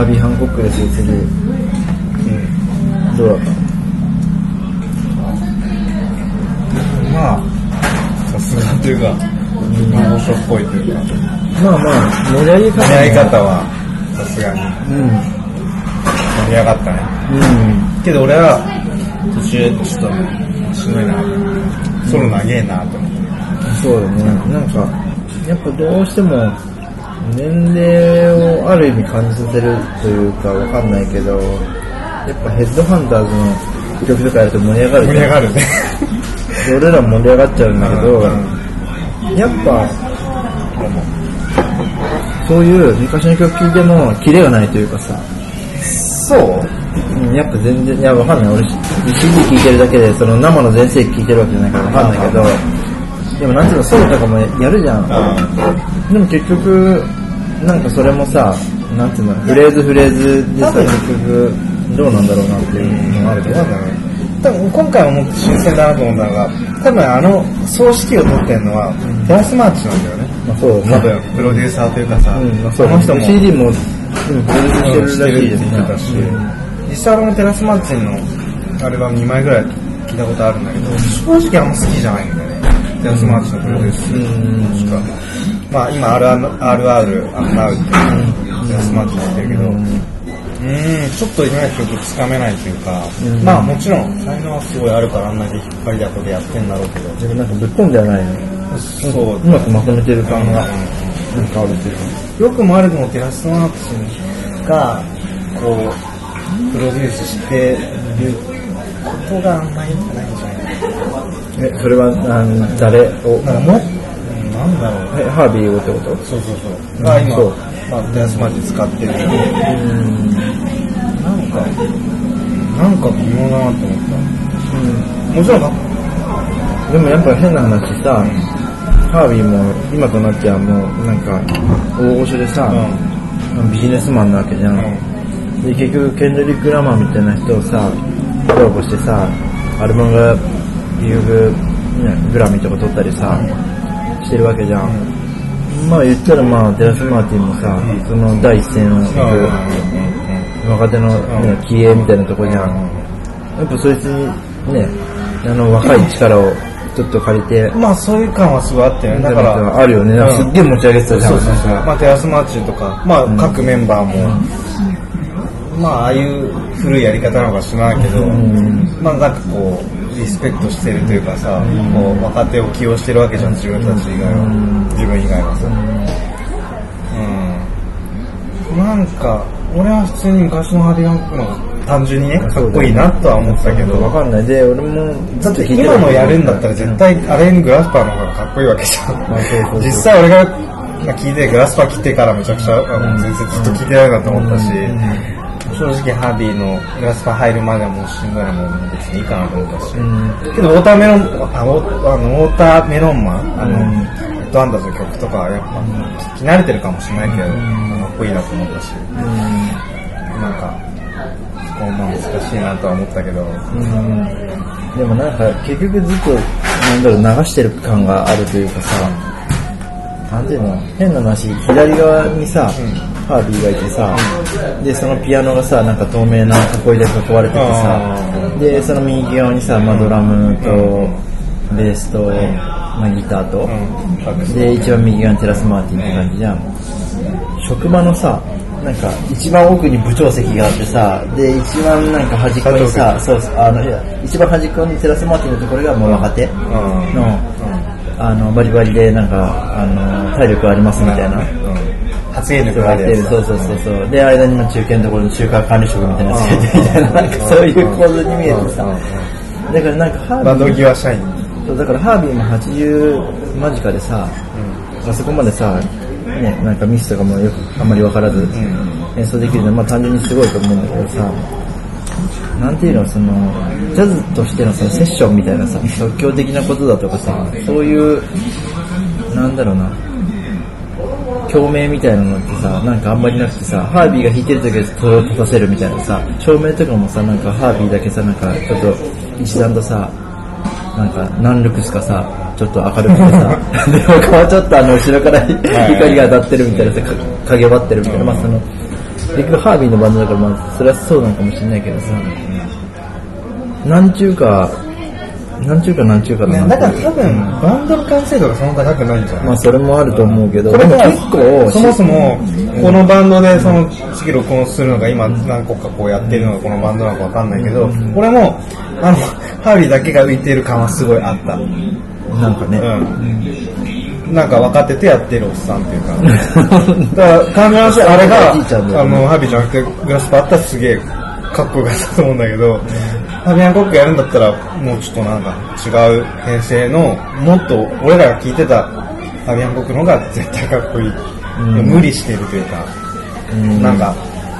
ハービー・ハンコックですよ次。どうだった？ まあさすがというか魔法書っぽいというか、 まあまあ盛り上げ方はさすがに盛り上がったね。けど俺は途中ちょっとしんどいな、ソロ長えなと思って。 そうだね。なんかやっぱどうしても年齢をある意味感じさせるというかわかんないけど、やっぱヘッドハンターズの曲とかやると盛り上がる。 盛り上がるね。 俺ら盛り上がっちゃうんだけど、やっぱそういう昔の曲聴いてもキレがないというかさ。 そう？ やっぱ全然、いやわかんない。俺 CD 聴いてるだけでその生の全盛期聴いてるわけじゃないからわかんないけど、でもなんていうのソロとかもやるじゃん。でも結局なんかそれもさ、なんていうのフレーズでさ結局どうなんだろうなっていうのがあるけど。 多分今回ももっと新鮮だなと思ったのが、多分葬式を取ってるのはテラスマーチなんだよね。 まあそうだね。 多分プロデューサーというかさ、 その人も CD もプロデュースしてるらしいですね。実際俺もテラスマーチのアルバム2枚ぐらい聞いたことあるんだけど、正直あんま好きじゃないんだよね。テラスマーチのプロデュースしか。まあ今 RRR ナウってテラスマーチやってるけど、ちょっといまいち曲つかめないというか、まあもちろん才能はすごいあるからあんなに引っ張りだこでやってんだろうけど、 でもなんかぶっ飛んではないね。そう、うまくまとめてる感がなんかあるっていうか。 よくも悪くもテラスマーチがこうプロデュースしてることがあんまり良くないんじゃないか。 それは誰をなんだろう。 ハービーをってこと？ そう。が今テラスマーチ使ってる。なんか微妙だなと思った。もちろんでもやっぱ変な話さ、ハービーも今となってはもうなんか大御所でさ、ビジネスマンなわけじゃん。で結局ケンドリック・ラマーみたいな人をさコラボしてさ、アルバムがグラミーとか取ったりさしてるわけじゃん。まあ言ったらまあテラスマーティンもさ、その第一線を行く若手の気鋭みたいなとこじゃん。やっぱそいつにね、若い力をちょっと借りて、 まあそういう感はすごいあったよね。 だからあるよね。すっげえ持ち上げてたじゃん。 そう。まあテラスマーチとか、まあ各メンバーも、まあああいう古いやり方なのか知らないけど、まあなんかこうリスペクトしてるというかさ、こう若手を起用してるわけじゃん、自分たち以外は、自分以外はさ。なんか俺は普通に昔のハービー・ハンコックの単純にねかっこいいなとは思ったけど、 わかんないで俺もだって今のやるんだったら絶対アレン・グラスパーの方がかっこいいわけじゃん。実際俺が聞いてグラスパー切ってからめちゃくちゃ全然ずっと聞いてないなと思ったし、正直ハービーのグラスパー入るまではもうしんどいなもん別にいいかなと思ったし、けどウォーターメロンマンヘッドハンターズの曲とかはやっぱ聞き慣れてるかもしれないけどかっこいいなと思ったし、なんかそこも難しいなとは思ったけど、 でもなんか結局ずっと流してる感があるというかさ、なんていうの変な話、左側にさ、ハービーがいてさ、でそのピアノがさなんか透明な囲いで囲われててさ、でその右側にさ、ドラムとベースと、ギターと、で一番右側にテラスマーティンって感じじゃん。職場のさなんか一番奥に部長席があってさ、で一番なんか端っこにさ、一番端っこにテラスマーティンのところがもう若手の、バリバリでなんか体力ありますみたいな、 発言力があるやつ。 そうで間に中堅のところの中華管理職みたいなやつがいてみたいな、なんかそういう構図に見えてさ、だからなんかハービー窓際社員、 そうだからハービーも80間近でさ、あそこまでさね、なんかミスとかもよくあんまり分からず演奏できるのは単純にすごいと思うんだけどさ、なんていうの、そのジャズとしてのそのセッションみたいなさ、即興的なことだとかさ、そういうなんだろうな、共鳴みたいなのってさ、なんかあんまりなくてさ、ハービーが弾いてる時はそれを立たせるみたいなさ、照明とかもさ、なんかハービーだけさ、なんかちょっと一段とさ、なんか何ルクスかさ、ちょっと明るくてさで他はちょっと後ろから光が当たってるみたいなさ、影張ってるみたいな、その結局ハービーのバンドだから、まあそれはそうなのかもしれないけどさ、なんちゅうかだね、だから多分バンドの完成度がそんな高くないんじゃない？ まあそれもあると思うけど、 これが結構そもそもこのバンドでその次録音するのが今何個かこうやってるのがこのバンドなのかわかんないけど、これもハービーだけが浮いてる感はすごいあった。 なんかね、 なんか分かっててやってるおっさんっていうか、だから感じの話あれがハービーじゃなくてグラスパあったらすげえかっこよかったと思うんだけど、ハービー・ハンコックやるんだったらもうちょっとなんか違う編成のもっと俺らが聴いてたハービー・ハンコックの方が絶対かっこいい、無理してるというか、なんか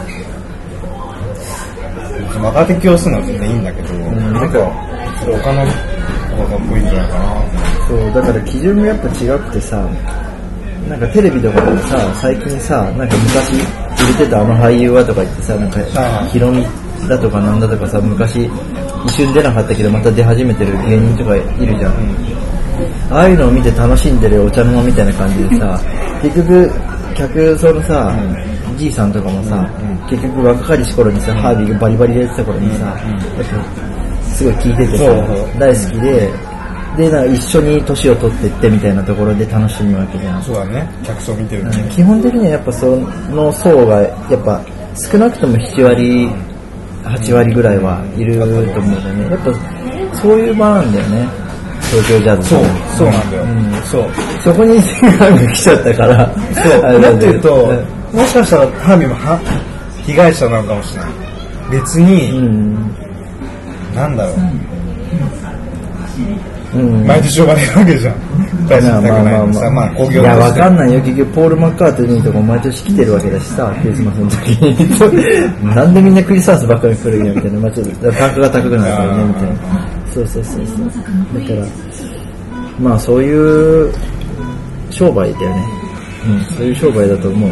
若手起用するのは全然いいんだけど、なんか他の方がかっこいいんじゃないかな。 そうだから基準がやっぱ違くてさ、なんかテレビとかでさ最近さ、なんか昔売れてたあの俳優はとか言ってさ、なんかヒロミだとかなんだとかさ、昔一瞬出なかったけどまた出始めてる芸人とかいるじゃん、ああいうのを見て楽しんでるお茶の間みたいな感じでさ、結局客層のさ、じいさんとかもさ、結局若かりし頃にさ、ハービーがバリバリでやってた頃にさ、やっぱすごい聴いててさ、大好きでなんか一緒に年を取ってってみたいなところで楽しむわけじゃん。 そうだね、客層見てるね。 基本的にはやっぱその層がやっぱ少なくとも7割8割ぐらいはいると思うんだよね。やっぱそういう場なんだよね、東京ジャズ。 そうなんだよ、 そこにハービー来ちゃったから、 そうだっていうと、もしかしたらハービーも被害者なのかもしれない。別に、なんだろう、毎年呼ばれるわけじゃん。大事にしたくないのさ、まあ工業として。いや、わかんないよ。結局、ポール・マッカートニーとか毎年来てるわけだしさ、クリスマスの時に。なんでみんなクリスマスばっかり来るんや、みたいな。まあちょっと、単価が高くなるからね、みたいな。そう。だから、まあそういう商売だよね。そういう商売だと思う。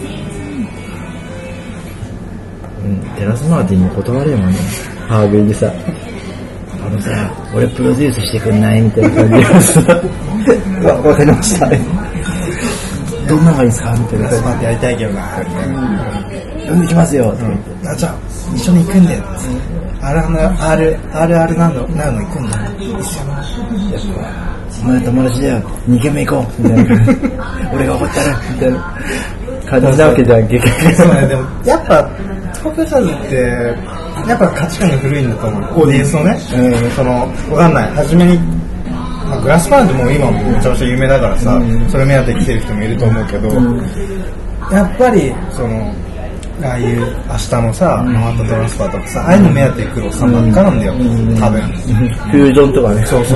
テラスマーティンに断れよ、ね。ハービーでさ。さ、俺プロデュースしてくんないみたいな感じでさ、わかりました。どんなのがいいですかみたいな。 スパってやりたいけどな。 呼んできますよ。 じゃあ一緒に行くんで。あるなんの行くんだ。一緒に。やっぱお前友達だよ。2軒目行こうみたいな。俺が怒ったらみたいな感じなわけじゃん結局。 そうね。でもやっぱ東京ジャズってやっぱ価値観が古いんだと思う。オーディエンスのね、わかんない。初めに、グラスバンドも今もめちゃめちゃ有名だからさ、それ目当てに来てる人もいると思うけど、やっぱりああいう明日のさ、マンハッタントランスファーとかさ、ああいうの目当てに来るおっさんばっかなんだよ、多分。 フュージョンとかね。 そう。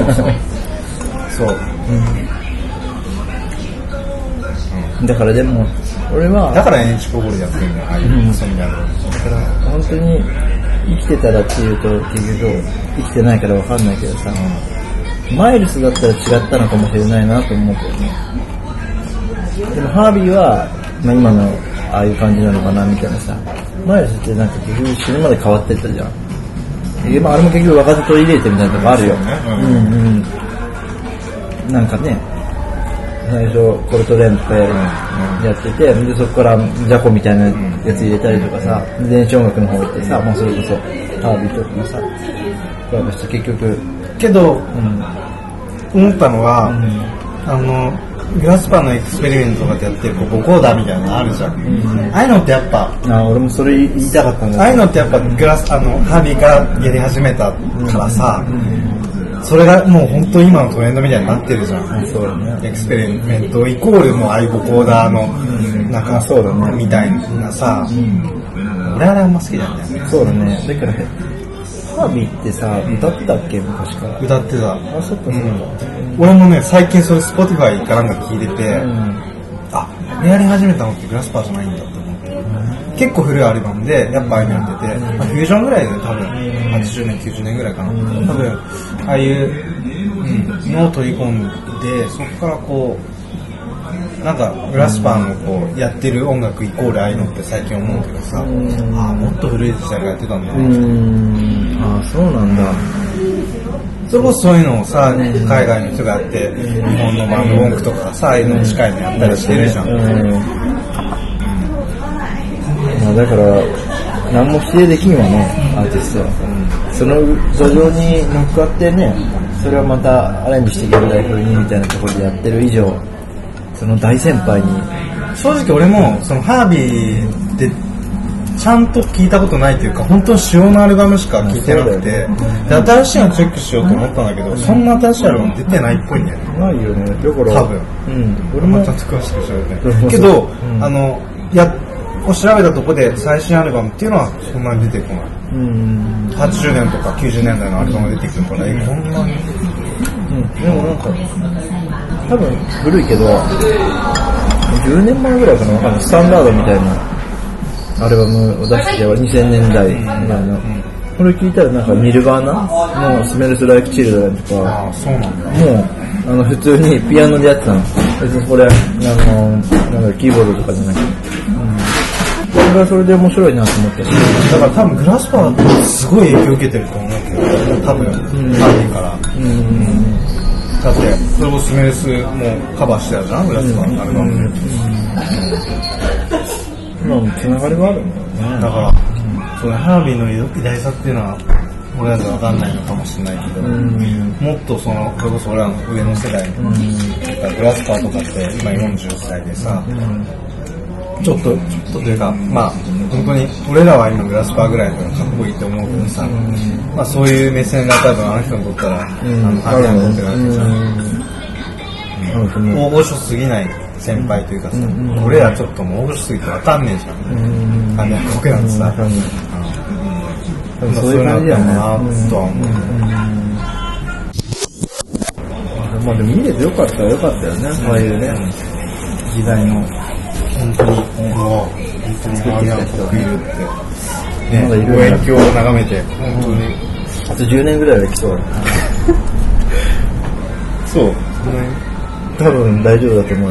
だからでも俺はだから NH ポゴルやってるんだよ、ああいうそういうの。だから本当に生きてたらっていうと結局生きてないから分かんないけどさ、マイルスだったら違ったのかもしれないなと思うけどね。でもハービーは、まあ、今のああいう感じなのかなみたいなさ、マイルスってなんか結局死ぬまで変わってったじゃん。まあ、あれも結局若手取り入れてみたいなとこあるよ。なんかね、最初コルトレーンとかやってて、でそこからジャコみたいなやつ入れたりとかさ、電子音楽の方行ってさ、まあそれこそハービーとかもさ、コラボして結局けど、思ったのは、グラスパンのエクスペリメントとかでやってるボコーダーみたいなのあるじゃん。ああいうのってやっぱ、 俺もそれ言いたかったんだ。 ああいうのってやっぱハービーがやり始めたからさ、それがもう本当に今のトレンドみたいになってるじゃん。 そうだね。 エクスペリメントイコールもうアイボコーダーのなんかそうだねみたいなさ、俺はあんま好きじゃない。 そうだね。だからハービーってさ歌ってたっけ昔から。 歌ってた。 あ、そっか。 俺もね最近それ Spotify かなんか聞いてて、あ、やり始めたのってグラスパーじゃないんだって思って。結構古いアルバムでやっぱああいうのやってて、フュージョンぐらいで多分80年90年ぐらいかな、多分ああいうのを取り込んで、そこからこうなんかグラスパーのこうやってる音楽イコールああいうのって最近思うけどさ、もっと古い時代がやってたんだな。 あ、そうなんだ。 それこそそういうのをさ、海外の人がやって日本のバンド音楽とかさ、ああいうの近いのやったりしてるじゃん。 だから何も否定できんわね、アーティストは。その土壌に乗っかってね、それをまたアレンジしていける代表にみたいなところでやってる以上、その大先輩に。 正直俺もそのハービーでちゃんと聞いたことないというか、本当に主要なアルバムしか聞いてなくて、で新しいのチェックしようと思ったんだけど、そんな新しいアルバム出てないっぽいんだよね。 ないよね。だから多分。俺もちゃんと詳しく調べて。けど、調べたとこで最新アルバムっていうのはそんなに出てこない。80年とか90年代のアルバムが出てくるから、こんなに。 でもなんか、多分古いけど、10年前ぐらいかな、スタンダードみたいなアルバムを出しては2000年代みたいな。これ聞いたらなんかニルバーナのスメルスライクチルドレンとか、 そうなんだ。 もう普通にピアノでやってたの。別にこれキーボードとかじゃなくて。それはそれで面白いなと思ったし。 だから多分グラスパーってすごい影響を受けてると思うけど、多分、ハービーから。だって、それこそスメルスもカバーしてたじゃん、グラスパーのアルバムで。 つながりはあるんだよね。 だから、そのハービーの偉大さっていうのは、俺らじゃ分かんないのかもしれないけど、もっとそれこそ俺らの上の世代の、グラスパーとかって今40歳でさ、ちょっとというか、本当に俺らは今グラスパーぐらいのかっこいいと思うけどさ、そういう目線が多分あの人にとったら、ハービーにとってなんてさ、大御所すぎない先輩というかさ、俺らちょっともう大御所すぎて分かんねえじゃん。僕なんてさ、 そういう感じだよね。 とは思う。 でも見れてよかったよね、ああいうね、時代の。 本当にマーミヤン国いるって、望遠鏡を眺めて、本当に。 あと10年ぐらいは来そうだな。 そう。 多分大丈夫だと思う。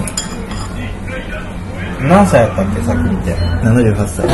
何歳やったっけ、さっき見て。 78歳。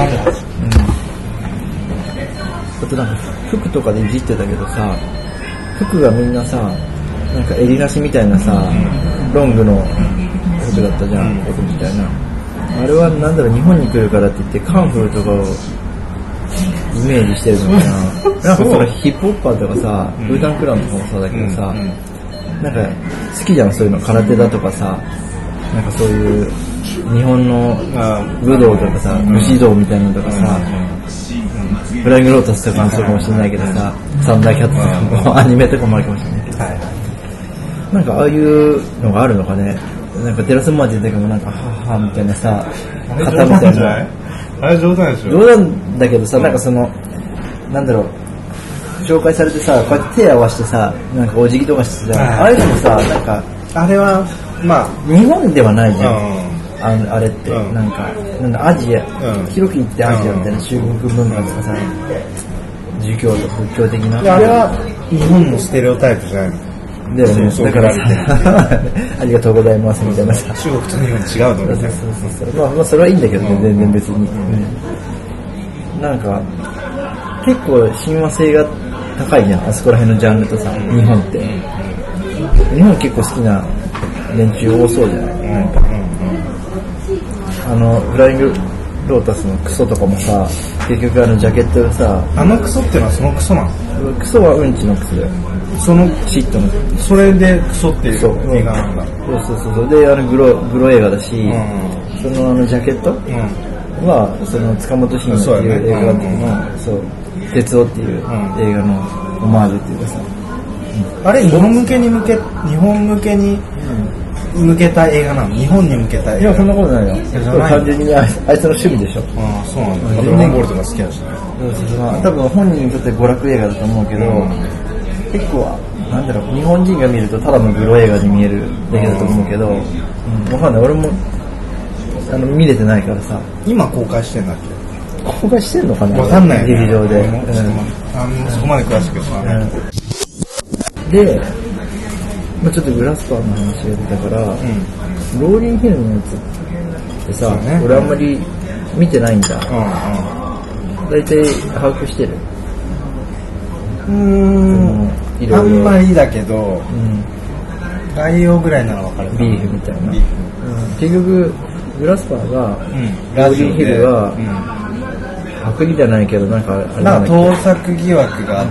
あとなんか服とかでいじってたけどさ、服がみんなさ、なんか襟なしみたいなさ、ロングの服だったじゃん、服みたいな。あれはなんだろう、日本に来るからって言ってカンフーとかをイメージしてるのかな。なんかそのヒップホッパーとかさ、ブータンクランとかもそうだけどさ、なんか好きじゃん、そういうの。空手だとかさ、なんかそういう日本の武道とかさ、武士道みたいなのとかさ、フライングロータスとかもそうかもしれないけどさ、サンダーキャットとかもアニメとかもあるかもしれないけど、なんかああいうのがあるのかね。なんかテラスマーチの時もなんかはみたいなさ、型みたいな。 あれ冗談でしょ。 冗談だけどさ、なんかそのなんだろう、紹介されてさ、こうやって手合わせてさ、なんかお辞儀とかしてさ、あれでもさ、なんかあれは日本ではないじゃん。あれって、なんかアジア、広く言ってアジアみたいな中国文化とかさ、儒教と仏教的な。 あれは日本のステレオタイプじゃないの。 だよね、だからありがとうございますみたいなさ。 中国と日本違うのみたいな。 そうそれはいいんだけどね、全然別に。なんか結構親和性が高いじゃん、あそこら辺のジャンルとさ、日本って。日本結構好きな連中多そうじゃない。フライングロータスのクソとかもさ、結局ジャケットがさ、 クソってのはそのクソなの？ クソはうんちのクソだよ。 そのシットの。 それでクソっていう映画なんだ。 そう。で、グロ映画だし、そのジャケットは、その塚本慎っていう映画の、鉄夫っていう映画のオマージュっていうかさ。 あれ、日本向けに向けた映画なの？日本に向けた映画？ いや、そんなことないよ。単純にあいつの趣味でしょ。 そうなんだ。ドラゴンボールとか好きだしね。 多分本人にとって娯楽映画だと思うけど、結構なんだろう、日本人が見るとただのグロ映画に見えるだけだと思うけど、わかんない。俺も見れてないからさ。 今公開してんだっけ？ 公開してんのかな？ わかんないよね。 劇場で。 そこまで詳しくはね。 で、ちょっとグラスパーの話が出たから、ローリンヒルのやつってさ、俺あんまり見てないんだ。大体把握してる。 あんまりだけど、概要ぐらいなら分かる。 ビーフみたいな。結局グラスパーが、ローリンヒルが、 パクリじゃないけどなんかあれなんか盗作疑惑があって、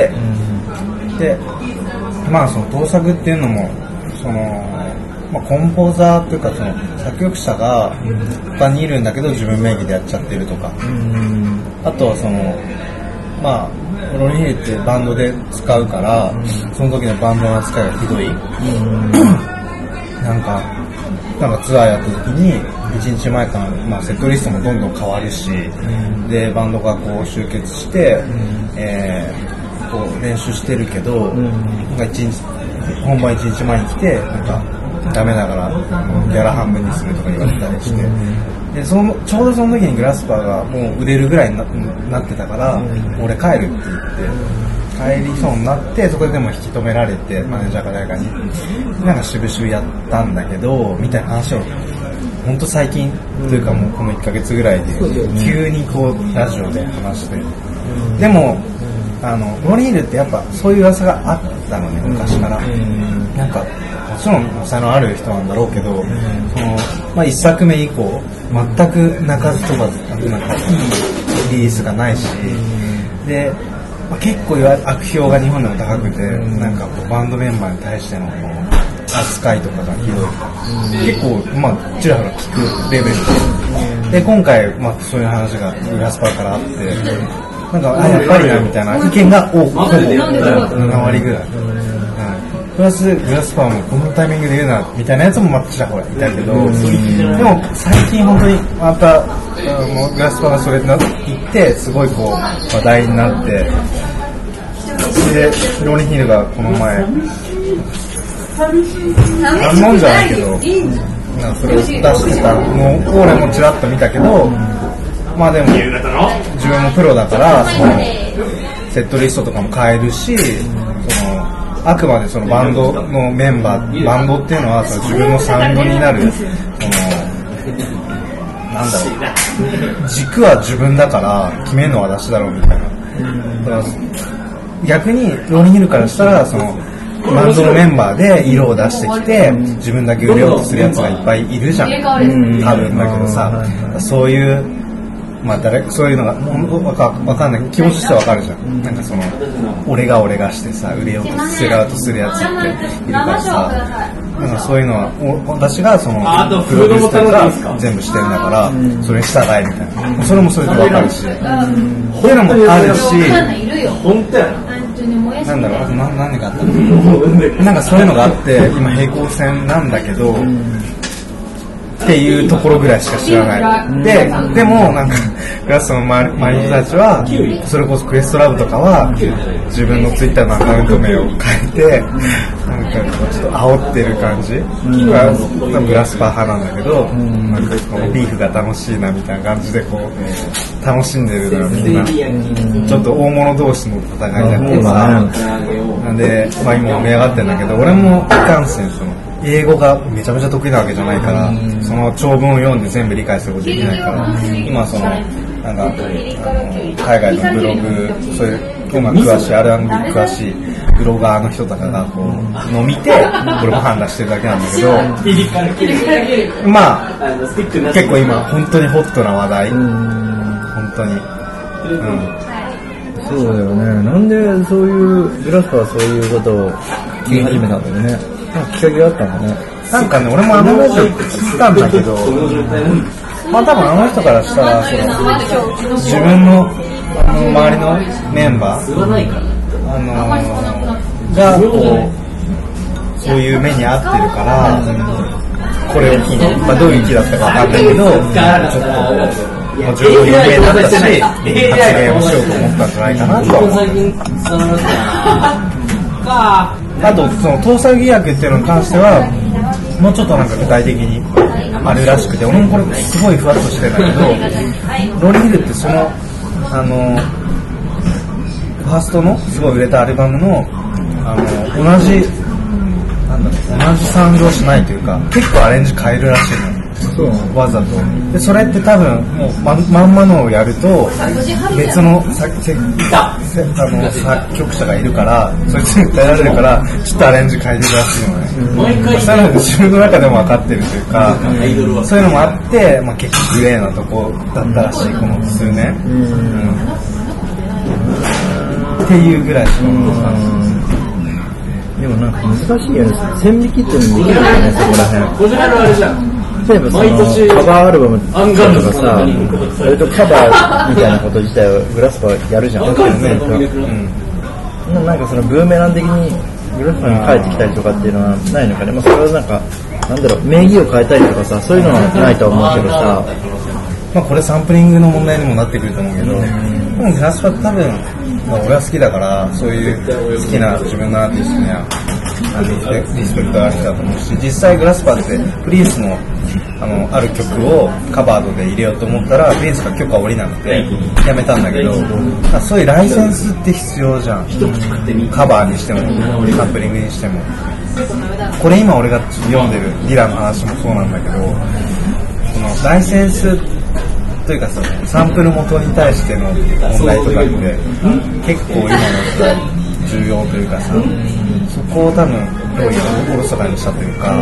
でまあその盗作っていうのもその、まあ、コンポーザーというかその作曲者が他にいるんだけど自分名義でやっちゃってるとか、あとはそのまあロニーヒルってバンドで使うから、その時のバンドの扱いがひどい、なんかツアーやった時に1日前から、まあ、セットリストもどんどん変わるし、でバンドがこう集結して、こう練習してるけど、なんか本番1日前に来てなんかダメだからギャラ半分にするとか言われたりして、でちょうどその時にグラスパーがもう売れるぐらいに なってたから、俺帰るって言って帰りそうになって、そこででも引き止められてマネージャーか誰かになんか渋々やったんだけどみたいな話を本当最近というかもうこの1ヶ月ぐらいで急にこうラジオで話して、でもロニーヒルってやっぱそういう噂があったのね、昔から。なんかもちろん才能ある人なんだろうけど、そのまあ、1作目以降全く鳴かず飛ばずなんかいいリリースがないし、で、まあ、結構悪評が日本でも高くて、なんかこうバンドメンバーに対してのこう扱いとかがひどい、結構まあちらほら聞くレベルで、今回まあそういう話がグラスパーからあって、なんかやっぱりなみたいな意見が多くて7割ぐらい。プラスグラスパーもこのタイミングで言うなみたいなやつもまたちらほらいたけど、でも最近本当にまたもうグラスパーがそれ言ってすごいこう話題になって、でロニーヒルがこの前あんなんじゃないけどなんかそれを出してたのを俺もちらっと見たけど、まあでも自分もプロだからそのセットリストとかも変えるし、そのあくまでそのバンドのメンバー、バンドっていうのはその自分のサウンドになる、そのなんだろう、軸は自分だから決めるのは私だろうみたいな。だから逆にロニーヒルからしたらそのバンドのメンバーで色を出してきて自分だけ売れようとするやつがいっぱいいるじゃん、多分だけどさ、そういうまあそういうのがわかんない、気持ちとしてはわかるじゃん。なんかその俺がしてさ売れようとするやつっているからさ、なんかそういうのは私がそのプロデュースとか全部してるんだからそれに従えみたいな、それもそれでわかるし、そういうのもあるし、なんだろう、何があったのなんかそういうのがあって今平行線なんだけどっていうところぐらいしか知らない。でもなんかグラスの周りの人たちはそれこそクエストラブとかは自分のツイッターのアカウント名を変えてなんかちょっと煽ってる感じがグラスパー派なんだけど、なんかこのビーフが楽しいなみたいな感じでこう楽しんでるのよみんな。ちょっと大物同士の戦いだってさ、なんでまあ今盛り上がってるんだけど、俺もいかんせんその英語がめちゃめちゃ得意なわけじゃないから、その長文を読んで全部理解することできないから、今そのなんか海外のブログ、そういう音楽詳しい R&B 詳しいブロガーの人とかがこうの見て俺も判断してるだけなんだけど、まあ結構今本当にホットな話題、本当に、 そうだよね。なんでそういうグラスパーはそういうことを聞き始めたんだろうね。きっかけがあったんだね。 なんかね、俺もラジオ聞いたんだけど、まあ多分人からしたらその自分の周りのメンバーがこうそういう目に遭ってるから、これを機に、まあどういう気だったかわかんないけど、ちょっともう十分有名だったし発言をしようと思ったんじゃないかなとは思った。あとその盗作疑惑っていうのに関してはもうちょっとなんか具体的にあるらしくて、俺もこれすごいふわっとしてるんだけど、ロニーヒルってそのファーストのすごい売れたアルバムの同じサウンドをしないというか、結構アレンジ変えるらしいの。 わざと。で、それって多分、もうまんまのをやると、別の作曲者がいるから、そいつに訴えられるから、ちょっとアレンジ変えてるらしいのね。そういうの自分の中でも分かってるというか、そういうのもあって、まあ、結構グレーなとこだったらしい、この数年。っていうぐらいしか思う感じ。 でもなんか難しいよね。線引きっていうのもできるよね、そこら辺。例えばそのカバーアルバムとかさ、それとカバーみたいなこと自体をグラスパーやるじゃん。なんかそのブーメラン的にグラスパーに帰ってきたりとかっていうのはないのかね。まあそれはなんか、なんだろう、名義を変えたりとかさ、そういうのはないと思うけどさ。 まあこれサンプリングの問題にもなってくると思うけど、でもグラスパーって多分、まあ、俺は好きだからそういう好きな自分のアーティストにはリスペクトがある人だと思うし、実際グラスパーってプリンスのある曲をカバードで入れようと思ったらプリンスが許可を下りなくてやめたんだけど、そういうライセンスって必要じゃん。カバーにしてもサンプリングにしても。これ今俺が読んでるディラの話もそうなんだけど、このライセンスというかさ、サンプル元に対しての問題とかって結構今の時代重要というかさ、そこを多分どういうところとかにしたというか、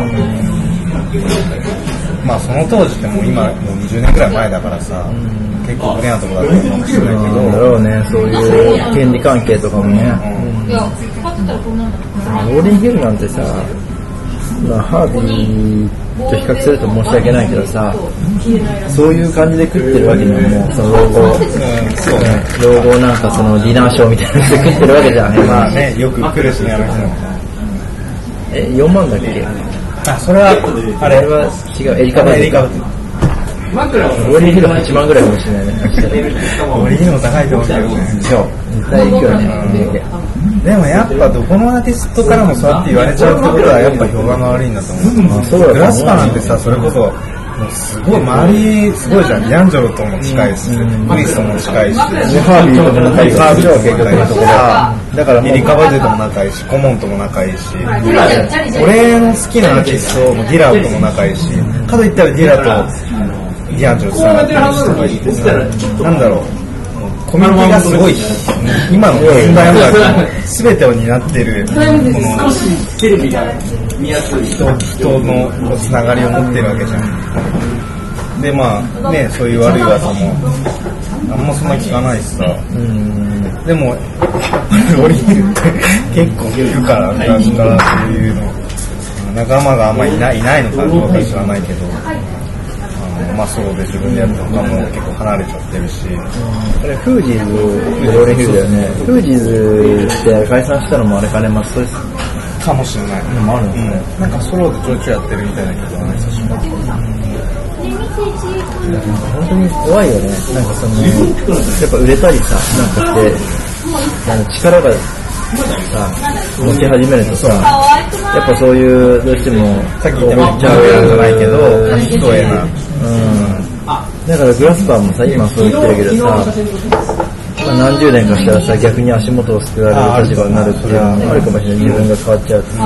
まあその当時ってもう今もう20年くらい前だからさ、結構グレーなところだったかもしれないけど、 だろうね、そういう権利関係とかもね。ローリンヒルなんてさ、まあ、ハービーと比較すると申し訳ないけどさ、そういう感じで食ってるわけにも、もうその老後なんかそのディナーショーみたいなので食ってるわけじゃん。 まあね、よく来るしね、あの人も。 4万だっけ？ あ、それは、あれは違う、エリカバー。ローリンヒル8万ぐらいかもしれないね。 ローリンヒルも高いと思うけどね。 そう。絶対行くよね。 でもやっぱどこのアーティストからもそうやって言われちゃうってことはやっぱ評判が悪いんだと思う。グラスパーなんてさ、それこそもうすごい周りすごいじゃん。ディアンジョロとも近いし、クリスとも近いし、 ハービーとも仲いいし、 ハービーとも仲いいし、だからエリカバゼとも仲いいし、コモンとも仲いいし、俺の好きなアーティストもディラとも仲いいし、かといったらディラとディアンジョロつながってる人がいてさ、なんだろう。コミュニティがすごい、今の現代音楽の全てを担っているこの人のつながりを持ってるわけじゃん。でまあね、そういう悪い噂もあんまそんな聞かないしさ、でもロリールって結構聞くから昔からそういうの仲間があんまりいないのかどうか知らないけど、まあそうで自分でやるとかも結構離れちゃってるし、 これフージーズローリンヒルだよね。フージーズって解散したのもあれかね、まあそうですかもしれない。 もあるのね。 なんかソロでちょいちょいやってるみたいだけどね、久しぶりに。 本当に怖いよね。なんかそのやっぱ売れたりさ、なんかして力がさ持ち始めるとさ、やっぱそういうどうしてもさっき言ったみたいじゃないけど、人へな。 だからグラスパーもさ、今そう言ってるけどさ、まあ、何十年かしたらさ、逆に足元を救われる立場になるっていうのはあるかもしれない。自分が変わっちゃうっていう。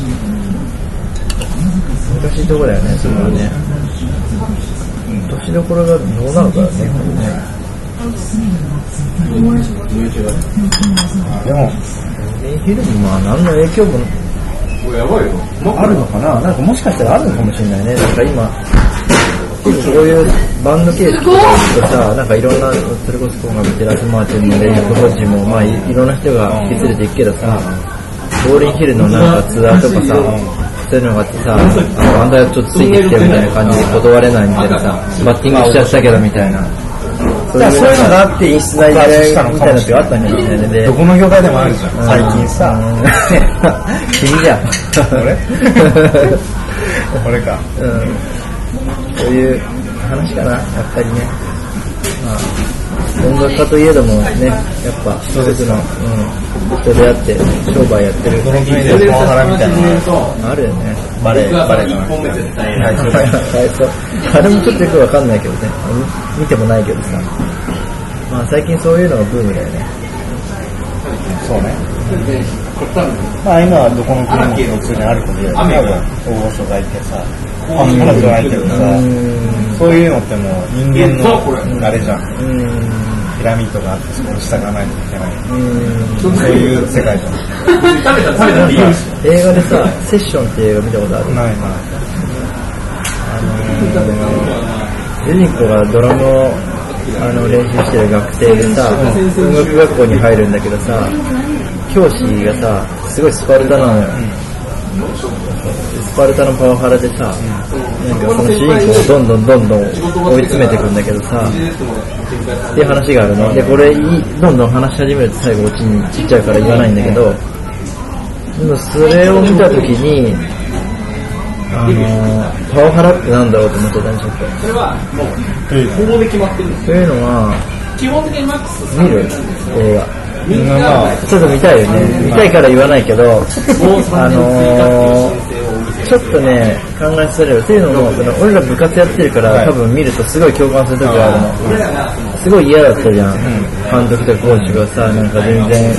難しいところだよね、それはね。年どころがどうなるからね、これね。 でも、 ヒルにまあ何の影響もあるのかな。なんかもしかしたらあるのかもしれないね。なんか今こういうバンド形式とかとさ、なんかいろんなそれこそ今見てラスマーチンもレイクホッジもまあいろんな人が引き連れていくけどさ、ローリンヒルのなんかツアーとかさ、そういうのがあってさ、バンドがちょっとついてきてみたいな感じで断れないみたいなさ、バッティングしちゃったけどみたいな。そういうのがあって、室内でみたいなのってあったんじゃないね。で、 どこの業界でもあるじゃん、最近さ。 君じゃん。 俺か。 そういう話かな、やっぱりね。まあ、音楽家といえどもね、やっぱ一つの、人であって商売やってる。 どの国でパワハラみたいなのあるよね。 バレエかな。 あれもちょっとよくわかんないけどね。見てもないけどさ。まあ最近そういうのがブームだよね。 そうね。 まあ今はどこの国も普通にあることで、多分大御所がいてさ、彼女がいてるさ、そういうのってもう人間のあれじゃん。ピラミッドがあってそこを従わないといけない。そういう世界じゃん。 映画でさ、セッションって映画見たことある？ ないな。 主人公がドラムを練習してる学生でさ、音楽学校に入るんだけどさ、教師がさ、すごいスパルタなのよ。スパルタのパワハラでさ、なんかその主人公をどんどん追い詰めていくんだけどさ、っていう話があるの。で、これどんどん話し始めると最後オチにちっちゃいから言わないんだけど、でもそれを見たときに、パワハラってなんだろうと思ってたんちょっと。それはもう、応募で決まってるんです。というのは、基本的にマックス見る映画。まあ、ちょっと見たいよね。見たいから言わないけど、ちょっとね、考えさせる。っていうのも、俺ら部活やってるから、多分見るとすごい共感する時があるの。すごい嫌だったじゃん。監督とコーチがさ、なんか全然、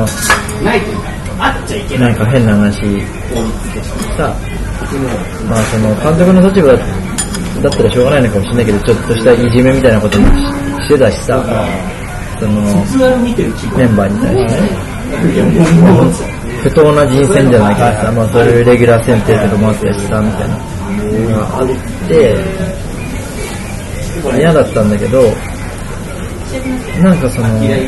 なんか変な話さ、まあその監督の立場だったらしょうがないのかもしれないけど、ちょっとしたいじめみたいなこともしてたしさ、そのメンバーに対してね、不当な人選じゃないけどさ、まあそういうレギュラー選定とかもあったりしたみたいなのがあって、嫌だったんだけど、なんかそ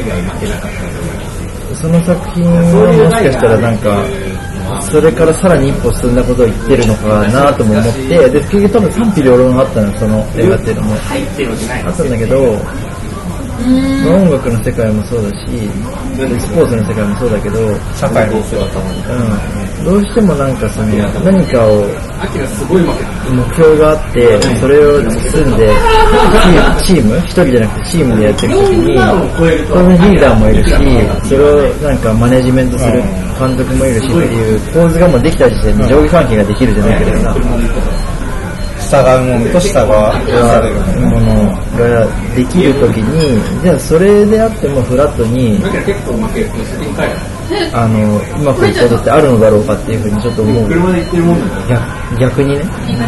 の作品はもしかしたらなんか、それからさらに一歩進んだことを言ってるのかなとも思って、で、結局多分賛否両論があったのよ、その映画っていうのも。あったんだけど、音楽の世界もそうだし、スポーツの世界もそうだけど、 社会の姿も、 どうしてもなんかその何かを目標があって、それを進んでチーム一人じゃなくてチームでやっていくときに、当然リーダーもいるし、それをなんかマネジメントする監督もいるしっていう構図がもうできた時点で上下関係ができるじゃないけどさ。 従うものと従わされるものができるときに、じゃあそれであってもフラットにうまくいったことってあるのだろうかっていうふうにちょっと思う。逆にね、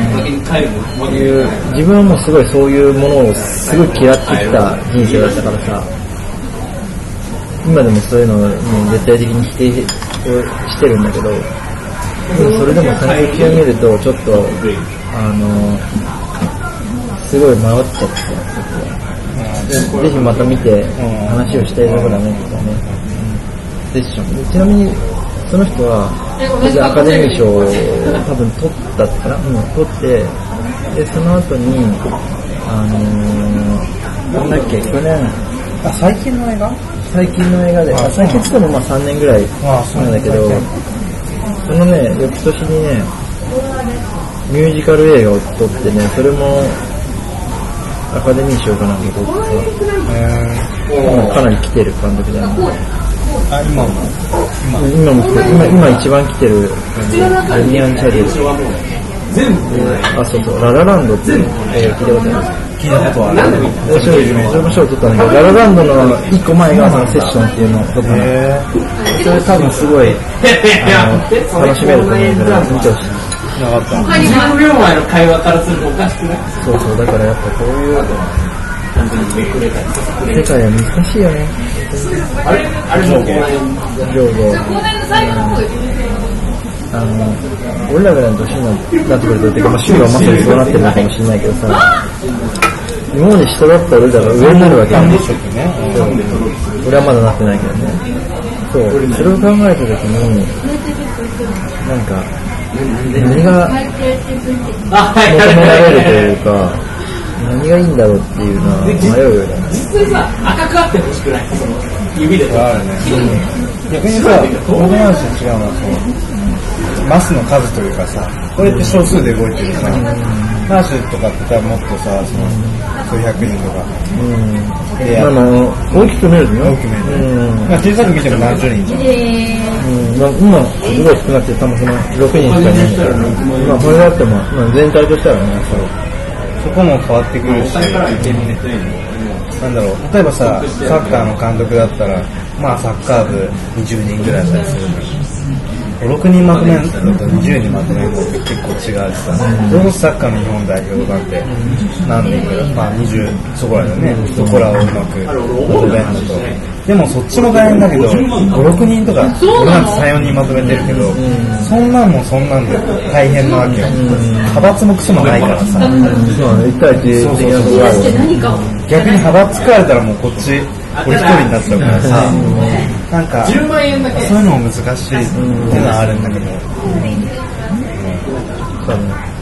自分はもうすごいそういうものをすごい嫌ってきた人生だったからさ、今でもそういうのを絶対的に否定をしてるんだけど、それでもその時を見るとちょっとすごい迷っちゃってさ、ぜひまた見て話をしたいところだねとかね。セッション。ちなみにその人はアカデミー賞を多分取ったかな、取って、でその後になんだっけ、去年最近の映画？ 最近の映画で、最近って言ってもまあ3年ぐらいなんだけど、そのね、翌年にね、ミュージカル映画を撮ってね、それもアカデミー賞かなんか撮ってさ、かなり来てる監督だよね。今も来てる。今一番来てるジョニー・アン・チャリエット。そうそう、ララランドって映画聞いたことある？ 聞いたことはある。 それも賞を取ったんだけど、ララランドの1個前がそのセッションっていうのを取ったの。それ多分すごい楽しめると思うから見てほしい。 10秒前の会話からするとおかしくない？ そうそう、だからやっぱこういう世界は難しいよね。上下俺らぐらいの年になってくると、てか趣味はまさにそうなってるのかもしれないけどさ、今まで下だったら俺らが上になるわけね。俺はまだなってないけどね。そう、それを考えたときに、なんか何が求められるというか、何がいいんだろうっていうのは迷うよね。 実際さ、赤くあってほしくない？その指であるね。逆にさ、僕の話と違うのはマスの数というかさ、これって少数で動いてるさ、マーシュとかってもっとさ、数百人とか。 大きく見るとね。 大きく見る。小さく見ても何十人じゃん。 今すごい少なくて多分その6人しかいないから、まあこれだっても全体としてはね、 そこも変わってくるし、なんだろう、例えばさ、サッカーの監督だったら、まあサッカー部20人ぐらいだったりする 5、6人まとめるのと20人まとめるのって結構違うしさ、それこそサッカーの日本代表なんて何人か、まあ20そこらだよね、そこらをうまくまとめるのと、でもそっちも大変だけど、5、6人とか、俺なんて3、4人まとめてるけど、そんなんもそんなんで大変なわけよ。派閥もクソもないからさ。 そうね、1対1的なことがある。 逆に派閥作られたらもうこっち、俺一人になっちゃうからさ、なんか、そういうのも難しいっていうのはあるんだけど。 そうね。